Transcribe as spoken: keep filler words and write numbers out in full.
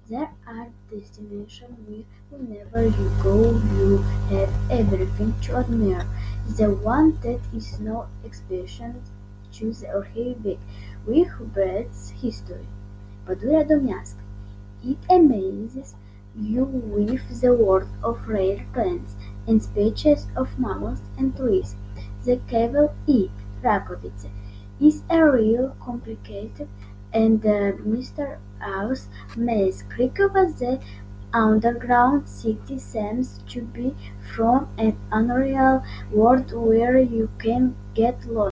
There are destinations where whenever you go you have everything to admire. The one that is no exception to the Orhei with Brett's history. Badura Domyask. It amazes you with the world of rare plants and species of mammals and trees. The cave E. Rakovice is a real complicated and uh, Mister House Maze Krikova the underground city seems to be from an unreal world where you can get lost.